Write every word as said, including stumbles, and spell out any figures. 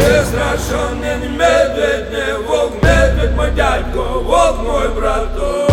Не страшен, не медведь, не волк, медведь мой дядько, волк мой браток.